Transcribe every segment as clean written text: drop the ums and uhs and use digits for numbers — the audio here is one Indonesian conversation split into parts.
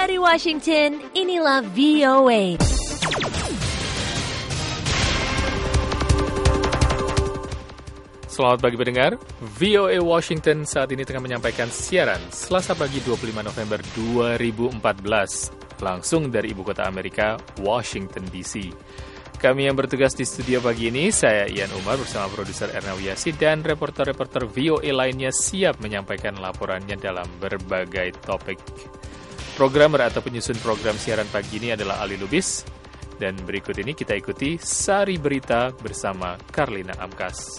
Dari Washington, inilah VOA. Selamat pagi pendengar, VOA Washington saat ini tengah menyampaikan siaran Selasa pagi 25 November 2014, langsung dari ibu kota Amerika, Washington DC. Kami yang bertugas di studio pagi ini, saya Ian Umar bersama produser Erna Wiyasi dan reporter-reporter VOA lainnya siap menyampaikan laporannya dalam berbagai topik. Programmer atau penyusun program siaran pagi ini adalah Ali Lubis, dan berikut ini kita ikuti Sari Berita bersama Karlina Amkas.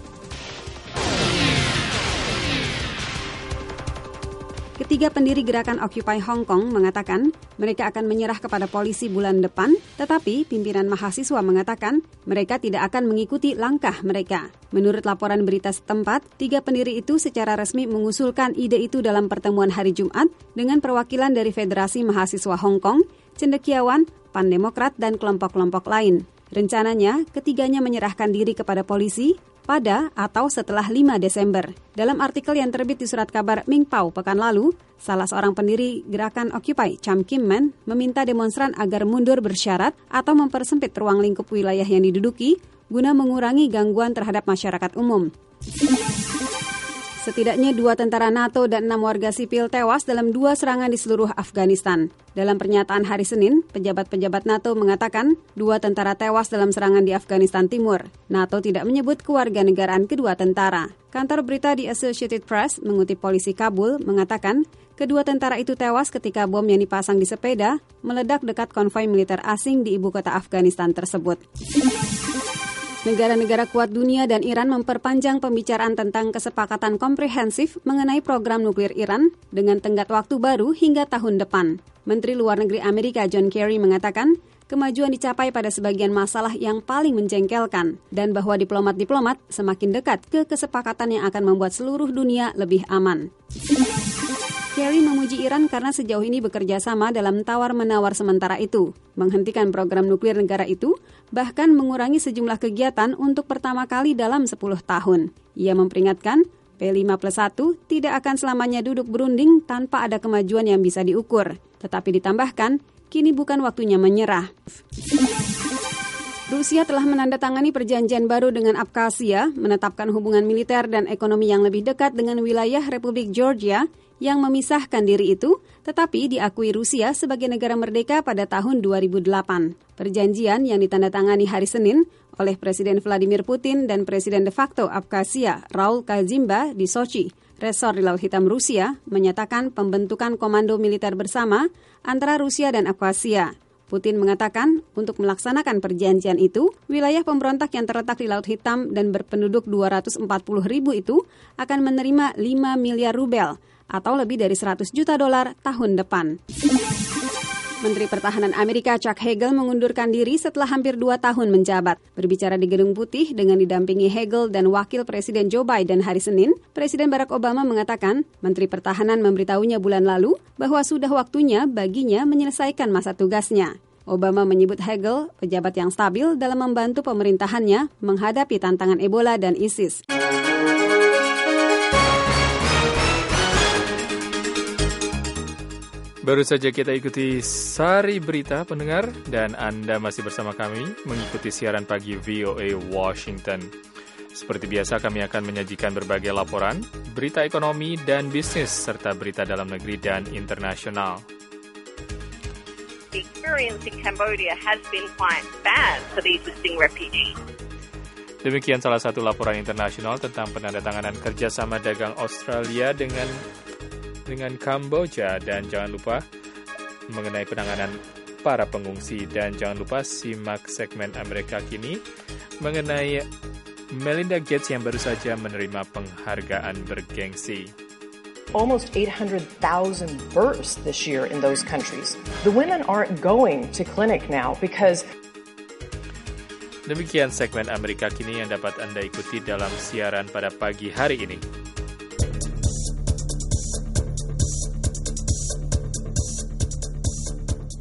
Ketiga pendiri gerakan Occupy Hong Kong mengatakan mereka akan menyerah kepada polisi bulan depan, tetapi pimpinan mahasiswa mengatakan mereka tidak akan mengikuti langkah mereka. Menurut laporan berita setempat, 3 pendiri itu secara resmi mengusulkan ide itu dalam pertemuan hari Jumat dengan perwakilan dari Federasi Mahasiswa Hong Kong, cendekiawan, Pan Demokrat, dan kelompok-kelompok lain. Rencananya, ketiganya menyerahkan diri kepada polisi pada atau setelah 5 Desember. Dalam artikel yang terbit di surat kabar Ming Pao pekan lalu, salah seorang pendiri gerakan Occupy, Cham Kim Man, meminta demonstran agar mundur bersyarat atau mempersempit ruang lingkup wilayah yang diduduki guna mengurangi gangguan terhadap masyarakat umum. Setidaknya 2 tentara NATO dan 6 warga sipil tewas dalam 2 serangan di seluruh Afghanistan. Dalam pernyataan hari Senin, pejabat-pejabat NATO mengatakan 2 tentara tewas dalam serangan di Afghanistan Timur. NATO tidak menyebut kewarganegaraan kedua tentara. Kantor berita di Associated Press mengutip polisi Kabul mengatakan kedua tentara itu tewas ketika bom yang dipasang di sepeda meledak dekat konvoi militer asing di ibu kota Afghanistan tersebut. Negara-negara kuat dunia dan Iran memperpanjang pembicaraan tentang kesepakatan komprehensif mengenai program nuklir Iran dengan tenggat waktu baru hingga tahun depan. Menteri Luar Negeri Amerika John Kerry mengatakan, kemajuan dicapai pada sebagian masalah yang paling menjengkelkan dan bahwa diplomat-diplomat semakin dekat ke kesepakatan yang akan membuat seluruh dunia lebih aman. Kerry memuji Iran karena sejauh ini bekerja sama dalam tawar-menawar sementara itu, menghentikan program nuklir negara itu, bahkan mengurangi sejumlah kegiatan untuk pertama kali dalam 10 tahun. Ia memperingatkan, P5+1 tidak akan selamanya duduk berunding tanpa ada kemajuan yang bisa diukur. Tetapi ditambahkan, kini bukan waktunya menyerah. Rusia telah menandatangani perjanjian baru dengan Abkhazia, menetapkan hubungan militer dan ekonomi yang lebih dekat dengan wilayah Republik Georgia yang memisahkan diri itu, tetapi diakui Rusia sebagai negara merdeka pada tahun 2008. Perjanjian yang ditandatangani hari Senin oleh Presiden Vladimir Putin dan Presiden de facto Abkhazia Raul Kazimba di Sochi, resor di Laut Hitam Rusia, menyatakan pembentukan komando militer bersama antara Rusia dan Abkhazia. Putin mengatakan untuk melaksanakan perjanjian itu, wilayah pemberontak yang terletak di Laut Hitam dan berpenduduk 240.000 itu akan menerima 5 miliar rubel atau lebih dari $100 juta tahun depan. Menteri Pertahanan Amerika Chuck Hagel mengundurkan diri setelah hampir 2 tahun menjabat. Berbicara di Gedung Putih dengan didampingi Hagel dan Wakil Presiden Joe Biden hari Senin, Presiden Barack Obama mengatakan Menteri Pertahanan memberitahunya bulan lalu bahwa sudah waktunya baginya menyelesaikan masa tugasnya. Obama menyebut Hagel pejabat yang stabil dalam membantu pemerintahannya menghadapi tantangan Ebola dan ISIS. Baru saja kita ikuti Sari Berita pendengar, dan Anda masih bersama kami mengikuti siaran pagi VOA Washington. Seperti biasa kami akan menyajikan berbagai laporan, berita ekonomi dan bisnis, serta berita dalam negeri dan internasional. The experience in Cambodia has been quite bad for the existing refugees. Demikian salah satu laporan internasional tentang penandatanganan kerjasama dagang Australia dengan Kamboja, dan jangan lupa mengenai penanganan para pengungsi, dan jangan lupa simak segmen Amerika Kini mengenai Melinda Gates yang baru saja menerima penghargaan bergengsi. Almost 800,000 births this year in those countries. The women aren't going to clinic now because... Demikian segmen Amerika Kini yang dapat Anda ikuti dalam siaran pada pagi hari ini.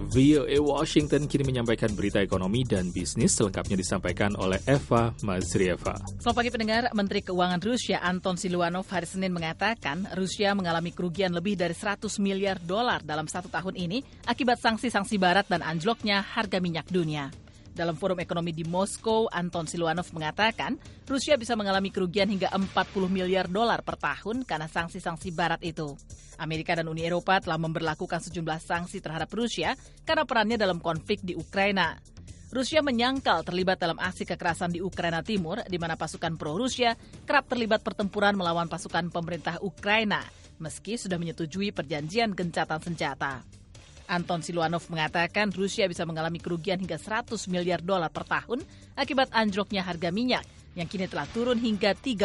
VOA Washington kini menyampaikan berita ekonomi dan bisnis, selengkapnya disampaikan oleh Eva Mazrieva. Selamat pagi pendengar, Menteri Keuangan Rusia Anton Siluanov hari Senin mengatakan Rusia mengalami kerugian lebih dari $100 miliar dalam 1 tahun ini akibat sanksi-sanksi barat dan anjloknya harga minyak dunia. Dalam forum ekonomi di Moskow, Anton Siluanov mengatakan Rusia bisa mengalami kerugian hingga $40 miliar per tahun karena sanksi-sanksi barat itu. Amerika dan Uni Eropa telah memberlakukan sejumlah sanksi terhadap Rusia karena perannya dalam konflik di Ukraina. Rusia menyangkal terlibat dalam aksi kekerasan di Ukraina Timur, di mana pasukan pro-Rusia kerap terlibat pertempuran melawan pasukan pemerintah Ukraina, meski sudah menyetujui perjanjian gencatan senjata. Anton Siluanov mengatakan Rusia bisa mengalami kerugian hingga $100 miliar per tahun akibat anjloknya harga minyak yang kini telah turun hingga 30%.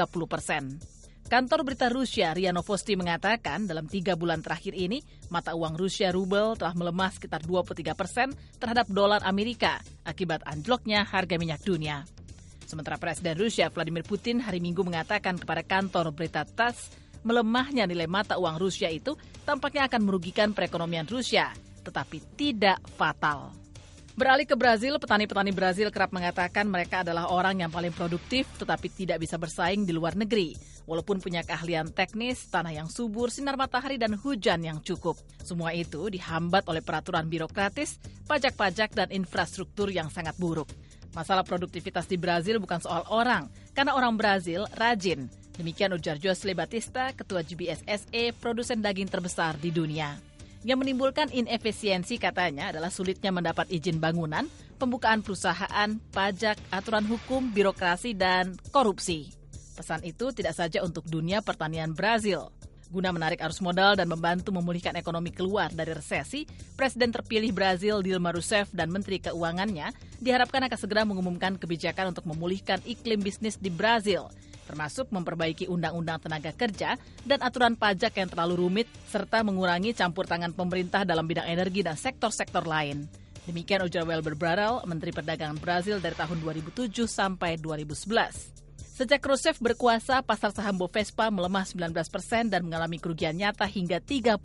Kantor berita Rusia RIA Novosti mengatakan dalam 3 bulan terakhir ini mata uang Rusia rubel telah melemah sekitar 23% terhadap dolar Amerika akibat anjloknya harga minyak dunia. Sementara Presiden Rusia Vladimir Putin hari Minggu mengatakan kepada kantor berita TASS melemahnya nilai mata uang Rusia itu tampaknya akan merugikan perekonomian Rusia, tetapi tidak fatal. Beralih ke Brazil, petani-petani Brazil kerap mengatakan mereka adalah orang yang paling produktif tetapi tidak bisa bersaing di luar negeri. Walaupun punya keahlian teknis, tanah yang subur, sinar matahari, dan hujan yang cukup. Semua itu dihambat oleh peraturan birokratis, pajak-pajak, dan infrastruktur yang sangat buruk. Masalah produktivitas di Brazil bukan soal orang, karena orang Brazil rajin. Demikian ujar José Batista, Ketua GBSSE, produsen daging terbesar di dunia. Yang menimbulkan inefisiensi katanya adalah sulitnya mendapat izin bangunan, pembukaan perusahaan, pajak, aturan hukum, birokrasi, dan korupsi. Pesan itu tidak saja untuk dunia pertanian Brazil. Guna menarik arus modal dan membantu memulihkan ekonomi keluar dari resesi, Presiden terpilih Brazil Dilma Rousseff dan Menteri Keuangannya diharapkan akan segera mengumumkan kebijakan untuk memulihkan iklim bisnis di Brazil, termasuk memperbaiki undang-undang tenaga kerja dan aturan pajak yang terlalu rumit, serta mengurangi campur tangan pemerintah dalam bidang energi dan sektor-sektor lain. Demikian ujar Welber Barrel, Menteri Perdagangan Brazil dari tahun 2007 sampai 2011. Sejak Rousseff berkuasa, pasar saham Bovespa melemah 19% dan mengalami kerugian nyata hingga 34%.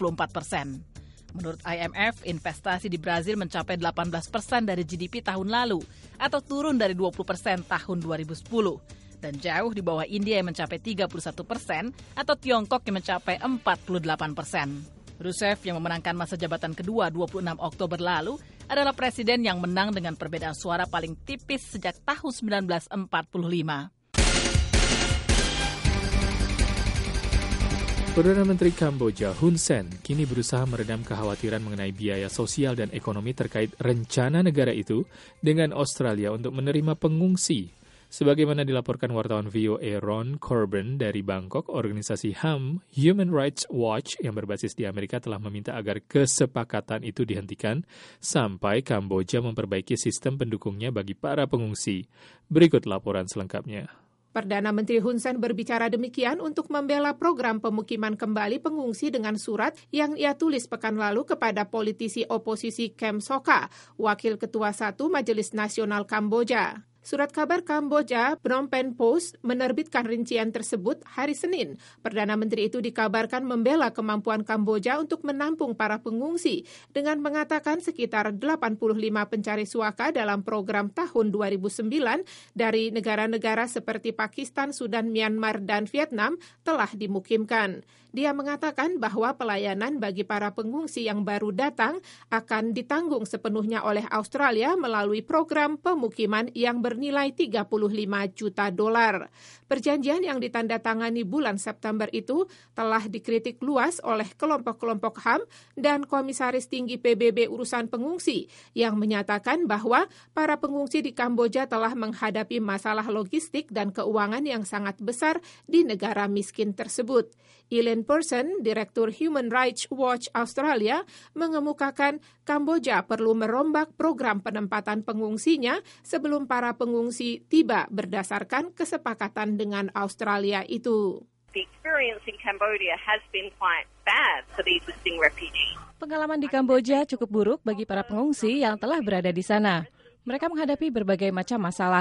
Menurut IMF, investasi di Brazil mencapai 18% dari GDP tahun lalu, atau turun dari 20% tahun 2010. Dan jauh di bawah India yang mencapai 31% atau Tiongkok yang mencapai 48%. Rousseff yang memenangkan masa jabatan kedua 26 Oktober lalu adalah presiden yang menang dengan perbedaan suara paling tipis sejak tahun 1945. Perdana Menteri Kamboja Hun Sen kini berusaha meredam kekhawatiran mengenai biaya sosial dan ekonomi terkait rencana negara itu dengan Australia untuk menerima pengungsi. Sebagaimana dilaporkan wartawan VOA Ron Corbin dari Bangkok, organisasi HAM, Human Rights Watch yang berbasis di Amerika telah meminta agar kesepakatan itu dihentikan sampai Kamboja memperbaiki sistem pendukungnya bagi para pengungsi. Berikut laporan selengkapnya. Perdana Menteri Hun Sen berbicara demikian untuk membela program pemukiman kembali pengungsi dengan surat yang ia tulis pekan lalu kepada politisi oposisi Kem Sokha, Wakil Ketua 1 Majelis Nasional Kamboja. Surat kabar Kamboja, Phnom Penh Post, menerbitkan rincian tersebut hari Senin. Perdana Menteri itu dikabarkan membela kemampuan Kamboja untuk menampung para pengungsi dengan mengatakan sekitar 85 pencari suaka dalam program tahun 2009 dari negara-negara seperti Pakistan, Sudan, Myanmar, dan Vietnam telah dimukimkan. Dia mengatakan bahwa pelayanan bagi para pengungsi yang baru datang akan ditanggung sepenuhnya oleh Australia melalui program pemukiman yang bernilai $35 juta. Perjanjian yang ditandatangani bulan September itu telah dikritik luas oleh kelompok-kelompok HAM dan Komisaris Tinggi PBB Urusan Pengungsi yang menyatakan bahwa para pengungsi di Kamboja telah menghadapi masalah logistik dan keuangan yang sangat besar di negara miskin tersebut. Elaine Person, Direktur Human Rights Watch Australia, mengemukakan Kamboja perlu merombak program penempatan pengungsinya sebelum para pengungsi tiba berdasarkan kesepakatan dengan Australia itu. The experience in Cambodia has been quite bad for the existing refugees. Pengalaman di Kamboja cukup buruk bagi para pengungsi yang telah berada di sana. Mereka menghadapi berbagai macam masalah.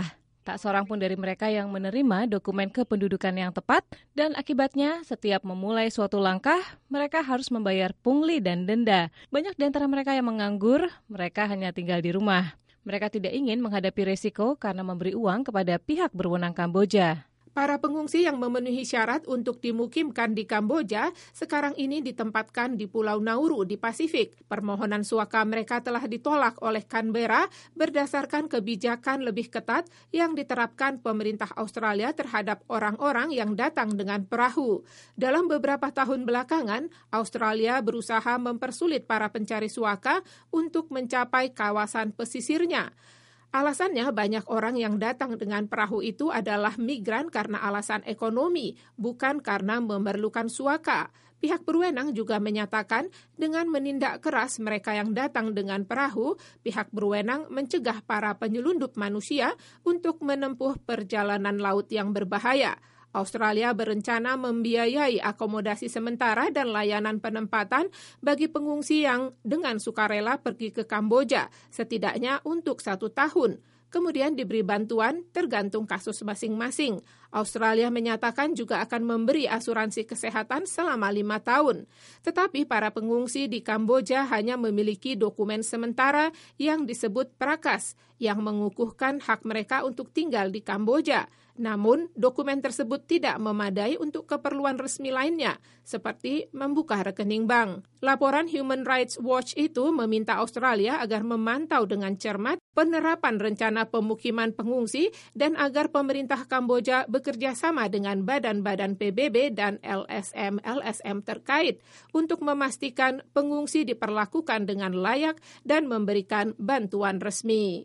Tak seorang pun dari mereka yang menerima dokumen kependudukan yang tepat dan akibatnya setiap memulai suatu langkah, mereka harus membayar pungli dan denda. Banyak di antara mereka yang menganggur, mereka hanya tinggal di rumah. Mereka tidak ingin menghadapi risiko karena memberi uang kepada pihak berwenang Kamboja. Para pengungsi yang memenuhi syarat untuk dimukimkan di Kamboja sekarang ini ditempatkan di Pulau Nauru di Pasifik. Permohonan suaka mereka telah ditolak oleh Canberra berdasarkan kebijakan lebih ketat yang diterapkan pemerintah Australia terhadap orang-orang yang datang dengan perahu. Dalam beberapa tahun belakangan, Australia berusaha mempersulit para pencari suaka untuk mencapai kawasan pesisirnya. Alasannya banyak orang yang datang dengan perahu itu adalah migran karena alasan ekonomi, bukan karena memerlukan suaka. Pihak berwenang juga menyatakan dengan menindak keras mereka yang datang dengan perahu, pihak berwenang mencegah para penyelundup manusia untuk menempuh perjalanan laut yang berbahaya. Australia berencana membiayai akomodasi sementara dan layanan penempatan bagi pengungsi yang dengan sukarela pergi ke Kamboja, setidaknya untuk 1 tahun. Kemudian diberi bantuan tergantung kasus masing-masing. Australia menyatakan juga akan memberi asuransi kesehatan selama 5 tahun. Tetapi para pengungsi di Kamboja hanya memiliki dokumen sementara yang disebut prakas, yang mengukuhkan hak mereka untuk tinggal di Kamboja. Namun, dokumen tersebut tidak memadai untuk keperluan resmi lainnya, seperti membuka rekening bank. Laporan Human Rights Watch itu meminta Australia agar memantau dengan cermat penerapan rencana pemukiman pengungsi dan agar pemerintah Kamboja bekerja sama dengan badan-badan PBB dan LSM terkait untuk memastikan pengungsi diperlakukan dengan layak dan memberikan bantuan resmi.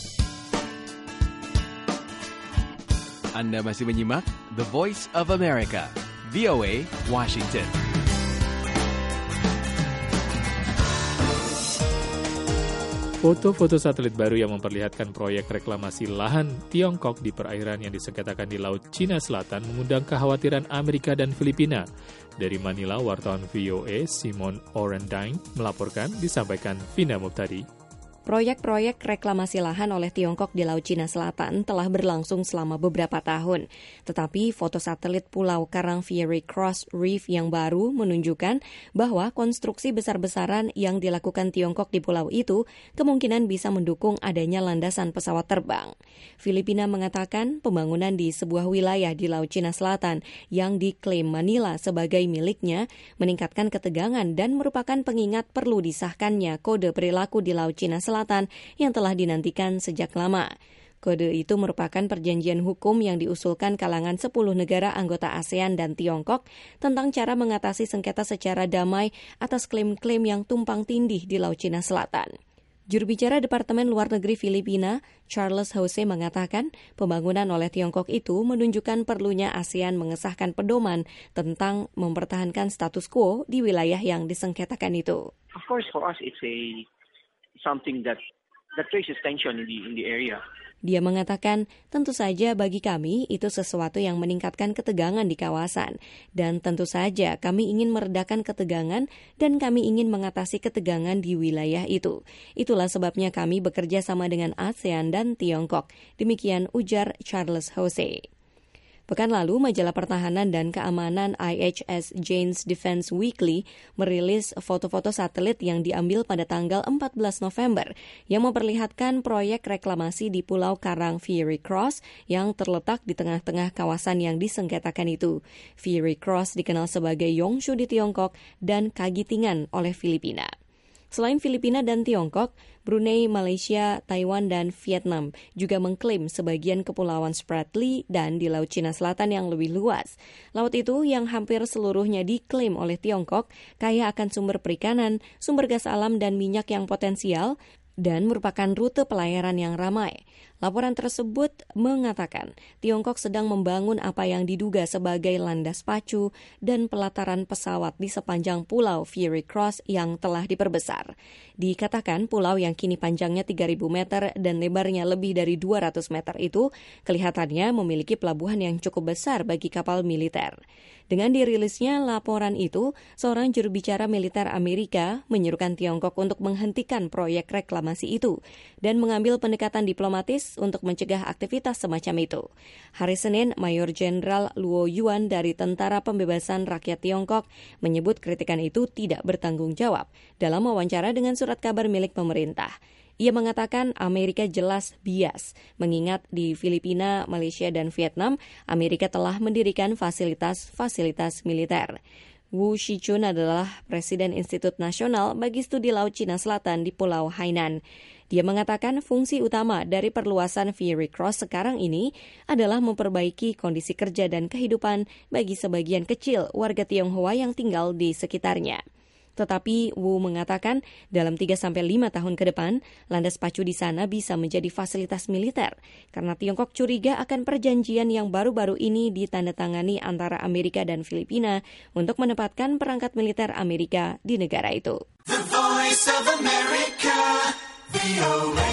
Anda masih menyimak The Voice of America, VOA, Washington. Foto-foto satelit baru yang memperlihatkan proyek reklamasi lahan Tiongkok di perairan yang disengketakan di Laut Cina Selatan mengundang kekhawatiran Amerika dan Filipina. Dari Manila, wartawan VOA Simon Orendine melaporkan, disampaikan Vina Mubtadi. Proyek-proyek reklamasi lahan oleh Tiongkok di Laut Cina Selatan telah berlangsung selama beberapa tahun. Tetapi foto satelit Pulau Karang Fiery Cross Reef yang baru menunjukkan bahwa konstruksi besar-besaran yang dilakukan Tiongkok di pulau itu kemungkinan bisa mendukung adanya landasan pesawat terbang. Filipina mengatakan pembangunan di sebuah wilayah di Laut Cina Selatan yang diklaim Manila sebagai miliknya meningkatkan ketegangan dan merupakan pengingat perlu disahkannya kode perilaku di Laut Cina Selatan yang telah dinantikan sejak lama. Kode itu merupakan perjanjian hukum yang diusulkan kalangan 10 negara anggota ASEAN dan Tiongkok tentang cara mengatasi sengketa secara damai atas klaim-klaim yang tumpang tindih di Laut Cina Selatan. Juru bicara Departemen Luar Negeri Filipina, Charles Jose, mengatakan pembangunan oleh Tiongkok itu menunjukkan perlunya ASEAN mengesahkan pedoman tentang mempertahankan status quo di wilayah yang disengketakan itu. Of course, for us, it's something that raises tension in the area. Dia mengatakan, tentu saja bagi kami itu sesuatu yang meningkatkan ketegangan di kawasan. Dan tentu saja kami ingin meredakan ketegangan dan kami ingin mengatasi ketegangan di wilayah itu. Itulah sebabnya kami bekerja sama dengan ASEAN dan Tiongkok. Demikian ujar Charles Jose. Pekan lalu, Majalah Pertahanan dan Keamanan IHS Jane's Defense Weekly merilis foto-foto satelit yang diambil pada tanggal 14 November yang memperlihatkan proyek reklamasi di Pulau Karang Fiery Cross yang terletak di tengah-tengah kawasan yang disengketakan itu. Fiery Cross dikenal sebagai Yongshu di Tiongkok dan Kagitingan oleh Filipina. Selain Filipina dan Tiongkok, Brunei, Malaysia, Taiwan, dan Vietnam juga mengklaim sebagian kepulauan Spratly dan di Laut Cina Selatan yang lebih luas. Laut itu yang hampir seluruhnya diklaim oleh Tiongkok kaya akan sumber perikanan, sumber gas alam, dan minyak yang potensial, dan merupakan rute pelayaran yang ramai. Laporan tersebut mengatakan Tiongkok sedang membangun apa yang diduga sebagai landas pacu dan pelataran pesawat di sepanjang Pulau Fiery Cross yang telah diperbesar. Dikatakan pulau yang kini panjangnya 3.000 meter dan lebarnya lebih dari 200 meter itu kelihatannya memiliki pelabuhan yang cukup besar bagi kapal militer. Dengan dirilisnya laporan itu, seorang juru bicara militer Amerika menyerukan Tiongkok untuk menghentikan proyek reklamasi itu dan mengambil pendekatan diplomatis teroris untuk mencegah aktivitas semacam itu. Hari Senin, Mayor Jenderal Luo Yuan dari Tentara Pembebasan Rakyat Tiongkok menyebut kritikan itu tidak bertanggung jawab dalam wawancara dengan surat kabar milik pemerintah. Ia mengatakan Amerika jelas bias, mengingat di Filipina, Malaysia, dan Vietnam, Amerika telah mendirikan fasilitas militer. Wu Shichun adalah Presiden Institut Nasional bagi Studi Laut Cina Selatan di Pulau Hainan. Dia mengatakan fungsi utama dari perluasan Fiery Cross sekarang ini adalah memperbaiki kondisi kerja dan kehidupan bagi sebagian kecil warga Tionghoa yang tinggal di sekitarnya. Tetapi Wu mengatakan dalam 3-5 tahun ke depan, landas pacu di sana bisa menjadi fasilitas militer karena Tiongkok curiga akan perjanjian yang baru-baru ini ditandatangani antara Amerika dan Filipina untuk menempatkan perangkat militer Amerika di negara itu. The Voice of America, VOA.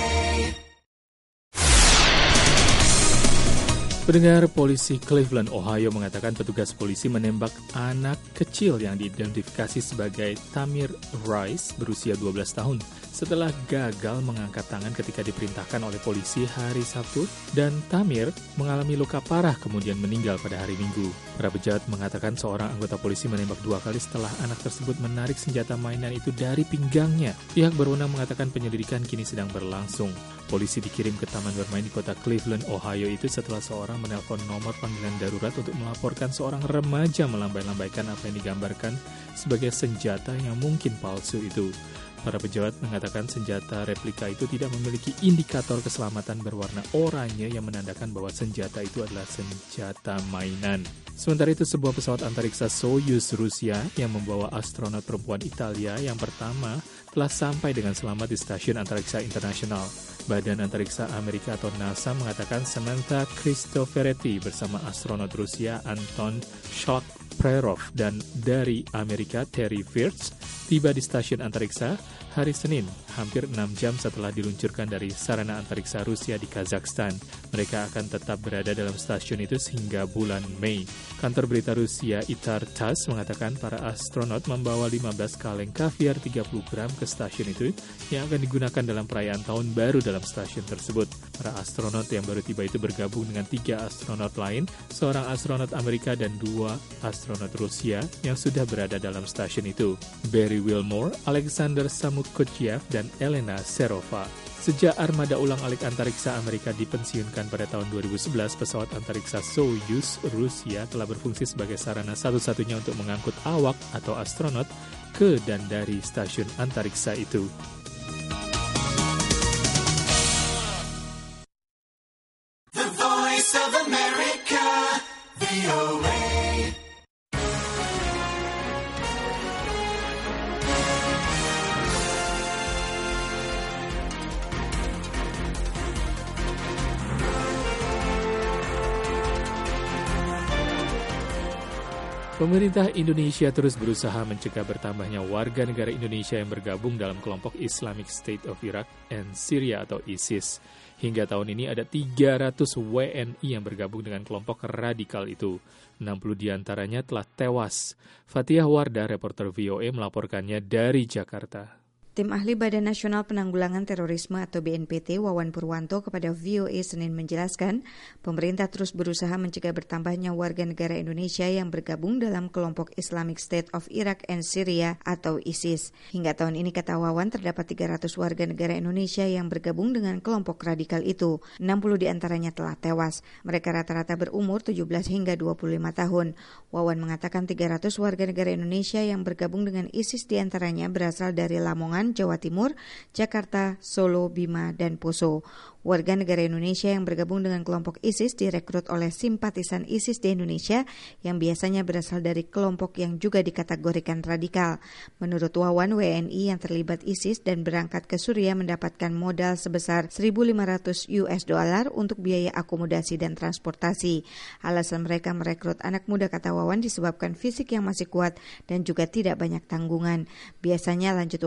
Pendengar, polisi Cleveland, Ohio mengatakan petugas polisi menembak anak kecil yang diidentifikasi sebagai Tamir Rice berusia 12 tahun setelah gagal mengangkat tangan ketika diperintahkan oleh polisi hari Sabtu dan Tamir mengalami luka parah kemudian meninggal pada hari Minggu. Para pejabat mengatakan seorang anggota polisi menembak 2 kali setelah anak tersebut menarik senjata mainan itu dari pinggangnya. Pihak berwenang mengatakan penyelidikan kini sedang berlangsung. Polisi dikirim ke taman bermain di kota Cleveland, Ohio itu setelah seorang menelpon nomor panggilan darurat untuk melaporkan seorang remaja melambai-lambaikan apa yang digambarkan sebagai senjata yang mungkin palsu itu. Para pejabat mengatakan senjata replika itu tidak memiliki indikator keselamatan berwarna oranye yang menandakan bahwa senjata itu adalah senjata mainan. Sementara itu, sebuah pesawat antariksa Soyuz Rusia yang membawa astronot perempuan Italia yang pertama telah sampai dengan selamat di Stasiun Antariksa Internasional. Badan Antariksa Amerika atau NASA mengatakan Samantha Cristoforetti bersama astronot Rusia Anton Shkaplerov dan dari Amerika Terry Virts tiba di Stasiun Antariksa hari Senin, hampir 6 jam setelah diluncurkan dari sarana antariksa Rusia di Kazakhstan. Mereka akan tetap berada dalam stasiun itu hingga bulan Mei. Kantor berita Rusia ITAR TASS mengatakan para astronot membawa 15 kaleng kaviar 30 gram ke stasiun itu yang akan digunakan dalam perayaan tahun baru dalam stasiun tersebut. Para astronot yang baru tiba itu bergabung dengan 3 astronot lain, seorang astronot Amerika dan 2 astronot Rusia yang sudah berada dalam stasiun itu. Barry Wilmore, Alexander Samukotchev, dan Elena Serova. Sejak armada ulang-alik antariksa Amerika dipensiunkan pada tahun 2011, pesawat antariksa Soyuz Rusia telah berfungsi sebagai sarana satu-satunya untuk mengangkut awak atau astronot ke dan dari stasiun antariksa itu. The Voice of America, VOA. Pemerintah Indonesia terus berusaha mencegah bertambahnya warga negara Indonesia yang bergabung dalam kelompok Islamic State of Iraq and Syria atau ISIS. Hingga tahun ini ada 300 WNI yang bergabung dengan kelompok radikal itu. 60 diantaranya telah tewas. Fatihah Wardah, reporter VOA, melaporkannya dari Jakarta. Tim ahli Badan Nasional Penanggulangan Terorisme atau BNPT Wawan Purwanto kepada VOA Senin menjelaskan, pemerintah terus berusaha mencegah bertambahnya warga negara Indonesia yang bergabung dalam kelompok Islamic State of Iraq and Syria atau ISIS. Hingga tahun ini, kata Wawan, terdapat 300 warga negara Indonesia yang bergabung dengan kelompok radikal itu. 60 diantaranya telah tewas. Mereka rata-rata berumur 17 hingga 25 tahun. Wawan mengatakan 300 warga negara Indonesia yang bergabung dengan ISIS diantaranya berasal dari Lamongan, Jawa Timur, Jakarta, Solo, Bima, dan Poso. Warga negara Indonesia yang bergabung dengan kelompok ISIS direkrut oleh simpatisan ISIS di Indonesia yang biasanya berasal dari kelompok yang juga dikategorikan radikal. Menurut Wawan, WNI yang terlibat ISIS dan berangkat ke Suriah mendapatkan modal sebesar $1.500 untuk biaya akomodasi dan transportasi. Alasan mereka merekrut anak muda, kata Wawan, disebabkan fisik yang masih kuat dan juga tidak banyak tanggungan. Biasanya, lanjut Wawan, para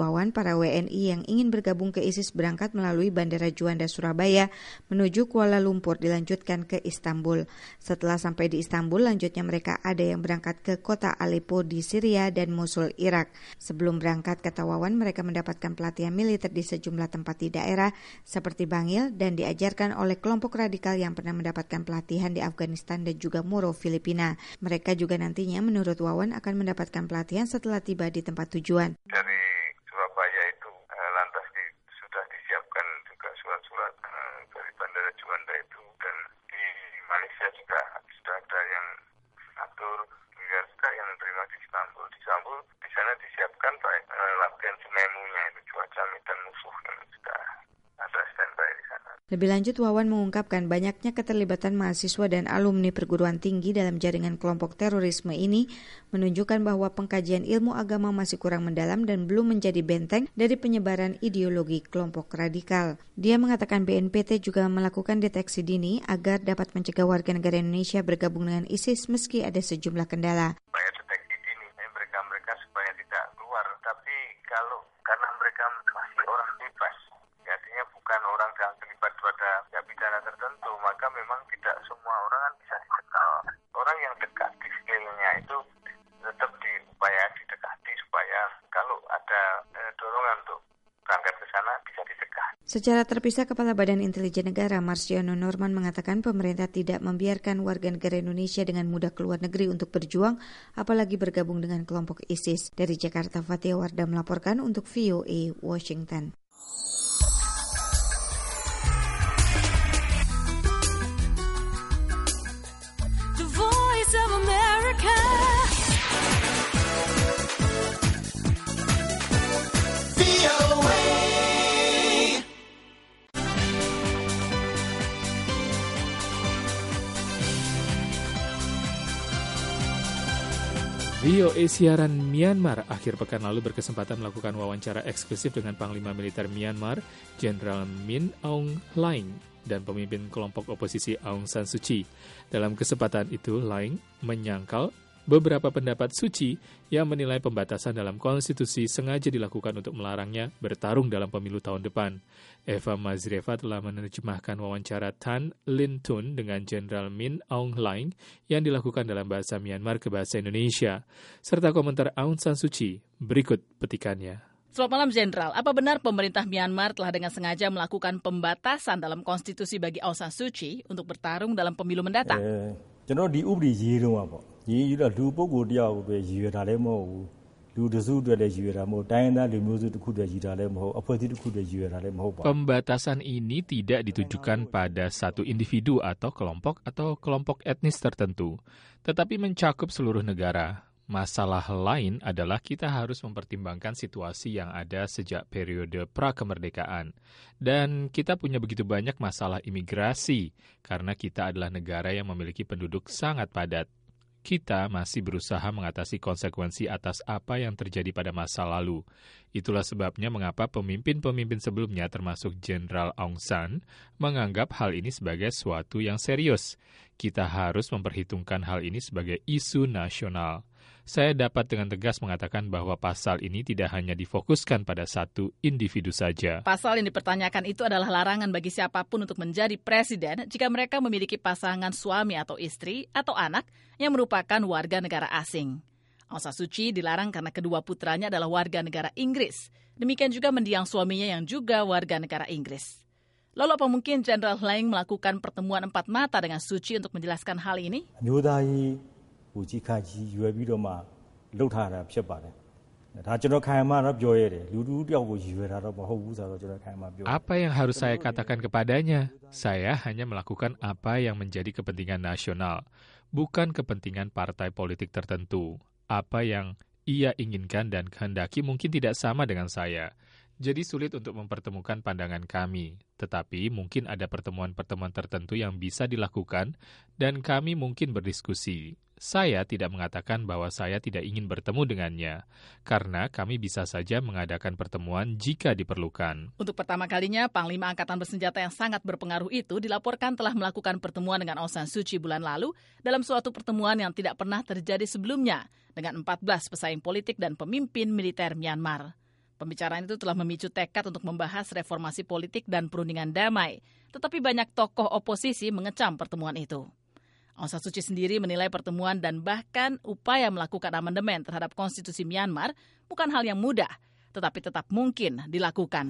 para WNI yang ingin bergabung ke ISIS berangkat melalui Bandara Juanda Surabaya menuju Kuala Lumpur dilanjutkan ke Istanbul. Setelah sampai di Istanbul, lanjutnya mereka ada yang berangkat ke kota Aleppo di Syria dan Mosul, Irak. Sebelum berangkat ke Tawawan, mereka mendapatkan pelatihan militer di sejumlah tempat di daerah seperti Bangil dan diajarkan oleh kelompok radikal yang pernah mendapatkan pelatihan di Afghanistan dan juga Moro, Filipina. Mereka juga nantinya menurut Wawan akan mendapatkan pelatihan setelah tiba di tempat tujuan. Dari Surabaya itu lantas sudah disiapkan juga surat-surat dari Bandara Juanda itu, dan di Malaysia juga sudah ada yang atur, juga sudah yang menerima di Istanbul. Di Istanbul di sana disiapkan latihan sememunya itu cuaca medan musuh yang sudah ada standby di sana. Lebih lanjut, Wawan mengungkapkan banyaknya keterlibatan mahasiswa dan alumni perguruan tinggi dalam jaringan kelompok terorisme ini menunjukkan bahwa pengkajian ilmu agama masih kurang mendalam dan belum menjadi benteng dari penyebaran ideologi kelompok radikal. Dia mengatakan BNPT juga melakukan deteksi dini agar dapat mencegah warga negara Indonesia bergabung dengan ISIS meski ada sejumlah kendala. Supaya deteksi dini, mereka supaya tidak keluar, tapi karena mereka masih orang bebas, artinya bukan orang yang terlibat pada pidana tertentu, maka memang tidak semua orang kan bisa dicekal. Orang yang dekat di sekelilingnya itu tetap didekati supaya kalau ada dorongan untuk berangkat ke sana bisa dicegah. Secara terpisah, Kepala Badan Intelijen Negara Marsiono Norman mengatakan pemerintah tidak membiarkan warga negara Indonesia dengan mudah keluar negeri untuk berjuang, apalagi bergabung dengan kelompok ISIS. Dari Jakarta, Fatia Wardah melaporkan untuk VOA Washington. VOA siaran Myanmar akhir pekan lalu berkesempatan melakukan wawancara eksklusif dengan Panglima Militer Myanmar, Jenderal Min Aung Hlaing, dan pemimpin kelompok oposisi Aung San Suu Kyi. Dalam kesempatan itu, Hlaing menyangkal beberapa pendapat Suu Kyi yang menilai pembatasan dalam konstitusi sengaja dilakukan untuk melarangnya bertarung dalam pemilu tahun depan. Eva Mazrieva telah menerjemahkan wawancara Tan Lin Tun dengan Jenderal Min Aung Hlaing yang dilakukan dalam bahasa Myanmar ke bahasa Indonesia, serta komentar Aung San Suu Kyi. Berikut petikannya. Selamat malam, Jenderal. Apa benar pemerintah Myanmar telah dengan sengaja melakukan pembatasan dalam konstitusi bagi Aung San Suu Kyi untuk bertarung dalam pemilu mendatang? ကျွန်တော်ဒီဥပဒေရေးတော့မှာပေါ့ရေးယူတော့လူပုဂ္ဂိုလ်တယောက်ပဲရည်ရွယ်တာလည်းမဟုတ်ဘူးလူတစုအတွက်လည်းရည်ရွယ်တာမဟုတ်တိုင်းရင်းသားလူမျိုးစုတစ်ခုတည်းရည်တာလည်းမဟုတ်အဖွဲ့အစည်းတစ်ခုတည်းရည်ရွယ်တာလည်းမဟုတ်ပါ Pembatasan ini tidak ditujukan pada satu individu atau kelompok etnis tertentu, tetapi mencakup seluruh negara. Masalah lain adalah kita harus mempertimbangkan situasi yang ada sejak periode prakemerdekaan. Dan kita punya begitu banyak masalah imigrasi, karena kita adalah negara yang memiliki penduduk sangat padat. Kita masih berusaha mengatasi konsekuensi atas apa yang terjadi pada masa lalu. Itulah sebabnya mengapa pemimpin-pemimpin sebelumnya termasuk Jenderal Aung San menganggap hal ini sebagai suatu yang serius. Kita harus memperhitungkan hal ini sebagai isu nasional. Saya dapat dengan tegas mengatakan bahwa pasal ini tidak hanya difokuskan pada satu individu saja. Pasal yang dipertanyakan itu adalah larangan bagi siapapun untuk menjadi presiden jika mereka memiliki pasangan suami atau istri atau anak yang merupakan warga negara asing. Aung San Suu Kyi dilarang karena kedua putranya adalah warga negara Inggris. Demikian juga mendiang suaminya yang juga warga negara Inggris. Lalu apa mungkin Jenderal Hlaing melakukan pertemuan empat mata dengan Suu Kyi untuk menjelaskan hal ini? ကိုကြီးခါကြီးရွယ်ပြီးတော့မှလှုပ်ထားတာဖြစ်ပါတယ်ဒါကျွန်တော်ခိုင်မာတော့ပြောရတယ်လူတူတယောက်ကိုရွယ်တာတော့မဟုတ်ဘူးဆိုတော့ကျွန်တော်ခိုင်မာပြော Apa yang harus saya katakan kepadanya? Saya hanya melakukan apa yang menjadi kepentingan nasional, bukan kepentingan partai politik tertentu. Apa yang ia inginkan dan kehendaki mungkin tidak sama dengan saya. Jadi sulit untuk mempertemukan pandangan kami, tetapi mungkin ada pertemuan-pertemuan tertentu yang bisa dilakukan dan kami mungkin berdiskusi. Saya tidak mengatakan bahwa saya tidak ingin bertemu dengannya, karena kami bisa saja mengadakan pertemuan jika diperlukan. Untuk pertama kalinya, Panglima Angkatan Bersenjata yang sangat berpengaruh itu dilaporkan telah melakukan pertemuan dengan Aung San Suu Kyi bulan lalu dalam suatu pertemuan yang tidak pernah terjadi sebelumnya dengan 14 pesaing politik dan pemimpin militer Myanmar. Pembicaraan itu telah memicu tekad untuk membahas reformasi politik dan perundingan damai. Tetapi banyak tokoh oposisi mengecam pertemuan itu. Aung San Suu Kyi sendiri menilai pertemuan dan bahkan upaya melakukan amandemen terhadap konstitusi Myanmar bukan hal yang mudah, tetapi tetap mungkin dilakukan.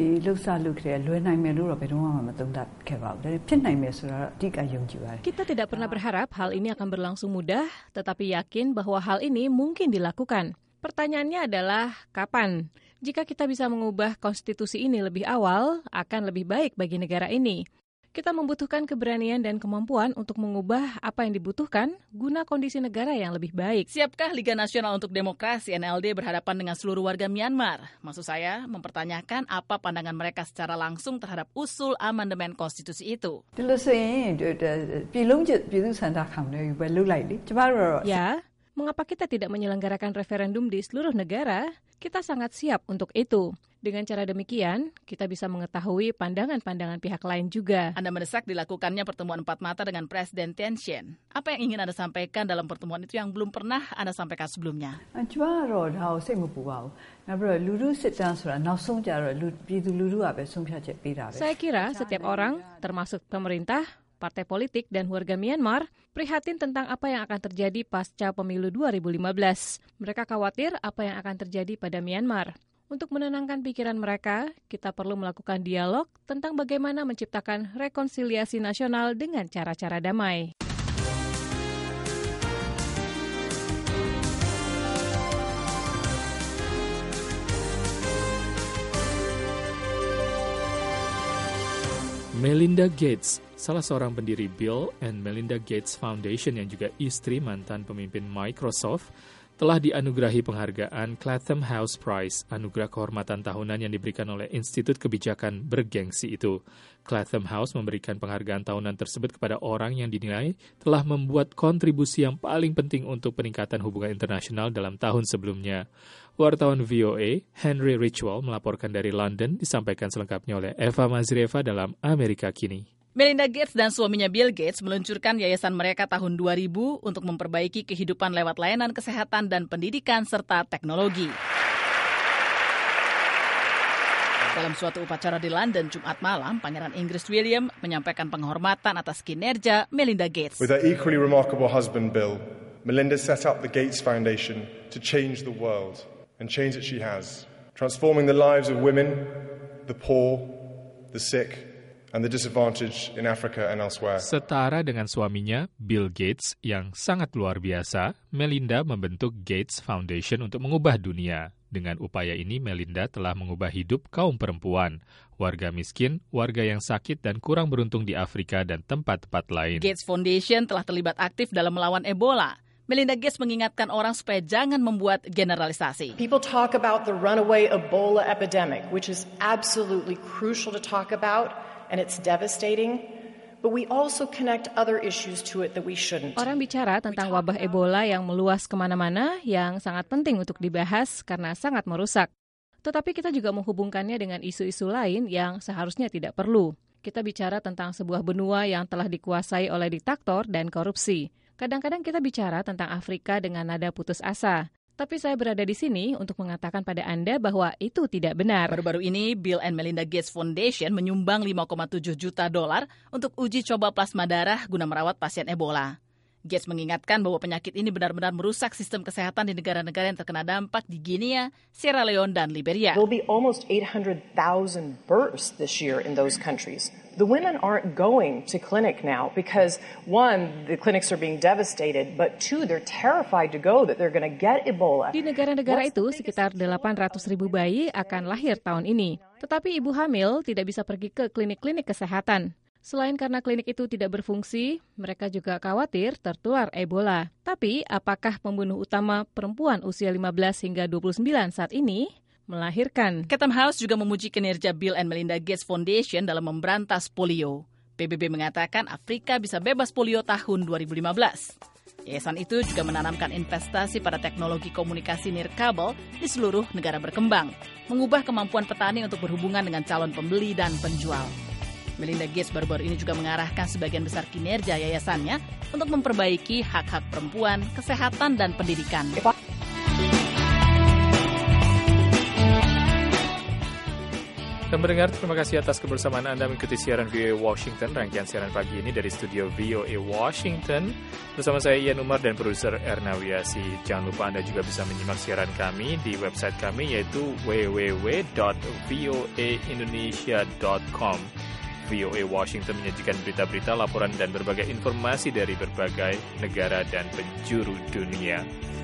Kita tidak pernah berharap hal ini akan berlangsung mudah, tetapi yakin bahwa hal ini mungkin dilakukan. Pertanyaannya adalah kapan? Jika kita bisa mengubah konstitusi ini lebih awal, akan lebih baik bagi negara ini. Kita membutuhkan keberanian dan kemampuan untuk mengubah apa yang dibutuhkan guna kondisi negara yang lebih baik. Siapkah Liga Nasional untuk Demokrasi NLD berhadapan dengan seluruh warga Myanmar? Maksud saya, mempertanyakan apa pandangan mereka secara langsung terhadap usul amandemen konstitusi itu. Ya, mengapa kita tidak menyelenggarakan referendum di seluruh negara? Kita sangat siap untuk itu. Dengan cara demikian, kita bisa mengetahui pandangan-pandangan pihak lain juga. Anda mendesak dilakukannya pertemuan empat mata dengan Presiden Thein Sein. Apa yang ingin Anda sampaikan dalam pertemuan itu yang belum pernah Anda sampaikan sebelumnya? Saya kira setiap orang, termasuk pemerintah, partai politik, dan warga Myanmar prihatin tentang apa yang akan terjadi pasca pemilu 2015. Mereka khawatir apa yang akan terjadi pada Myanmar. Untuk menenangkan pikiran mereka, kita perlu melakukan dialog tentang bagaimana menciptakan rekonsiliasi nasional dengan cara-cara damai. Melinda Gates, salah seorang pendiri Bill and Melinda Gates Foundation yang juga istri mantan pemimpin Microsoft, telah dianugerahi penghargaan Clapham House Prize, anugerah kehormatan tahunan yang diberikan oleh Institut Kebijakan Bergengsi itu. Clapham House memberikan penghargaan tahunan tersebut kepada orang yang dinilai telah membuat kontribusi yang paling penting untuk peningkatan hubungan internasional dalam tahun sebelumnya. Wartawan VOA, Henry Ridgwell, melaporkan dari London, disampaikan selengkapnya oleh Eva Mazrieva dalam Amerika Kini. Melinda Gates dan suaminya Bill Gates meluncurkan yayasan mereka tahun 2000 untuk memperbaiki kehidupan lewat layanan kesehatan dan pendidikan serta teknologi. Dalam suatu upacara di London Jumat malam, Pangeran Inggris William menyampaikan penghormatan atas kinerja Melinda Gates. With her equally remarkable husband Bill, Melinda set up the Gates Foundation to change the world, and change that she has, transforming the lives of women, the poor, the sick, and the disadvantaged in Africa and elsewhere. Setara dengan suaminya, Bill Gates, yang sangat luar biasa, Melinda membentuk Gates Foundation untuk mengubah dunia. Dengan upaya ini, Melinda telah mengubah hidup kaum perempuan, warga miskin, warga yang sakit dan kurang beruntung di Afrika dan tempat-tempat lain. Gates Foundation telah terlibat aktif dalam melawan Ebola. Melinda Gates mengingatkan orang supaya jangan membuat generalisasi. People talk about the runaway Ebola epidemic, which is absolutely crucial to talk about. And it's devastating, but we also connect other issues to it that we shouldn't. Orang bicara tentang wabah Ebola yang meluas kemana-mana yang sangat penting untuk dibahas karena sangat merusak. Tetapi kita juga menghubungkannya dengan isu-isu lain yang seharusnya tidak perlu. Kita bicara tentang sebuah benua yang telah dikuasai oleh diktator dan korupsi. Kadang-kadang kita bicara tentang Afrika dengan nada putus asa. Tapi saya berada di sini untuk mengatakan pada Anda bahwa itu tidak benar. Baru-baru ini, Bill and Melinda Gates Foundation menyumbang $5,7 juta untuk uji coba plasma darah guna merawat pasien Ebola. Gates mengingatkan bahwa penyakit ini benar-benar merusak sistem kesehatan di negara-negara yang terkena dampak di Guinea, Sierra Leone, dan Liberia. There will be almost 800,000 births this year in those countries. The women aren't going to clinic now because, one, the clinics are being devastated, but two, they're terrified to go that they're going to get Ebola. Di negara-negara itu, sekitar 800,000 bayi akan lahir tahun ini. Tetapi ibu hamil tidak bisa pergi ke klinik-klinik kesehatan. Selain karena klinik itu tidak berfungsi, mereka juga khawatir tertular Ebola. Tapi, apakah pembunuh utama perempuan usia 15 hingga 29 saat ini? Melahirkan. Chatham House juga memuji kinerja Bill and Melinda Gates Foundation dalam memberantas polio. PBB mengatakan Afrika bisa bebas polio tahun 2015. Yayasan itu juga menanamkan investasi pada teknologi komunikasi nirkabel di seluruh negara berkembang, mengubah kemampuan petani untuk berhubungan dengan calon pembeli dan penjual. Melinda Gates baru-baru ini juga mengarahkan sebagian besar kinerja yayasannya untuk memperbaiki hak-hak perempuan, kesehatan, dan pendidikan. Dan pendengar, terima kasih atas kebersamaan Anda mengikuti siaran VOA Washington. Rangkaian siaran pagi ini dari studio VOA Washington. Bersama saya Ian Umar dan produser Erna Wiasi. Jangan lupa Anda juga bisa menyimak siaran kami di website kami yaitu www.voaindonesia.com. VOA Washington menyajikan berita-berita, laporan, dan berbagai informasi dari berbagai negara dan penjuru dunia.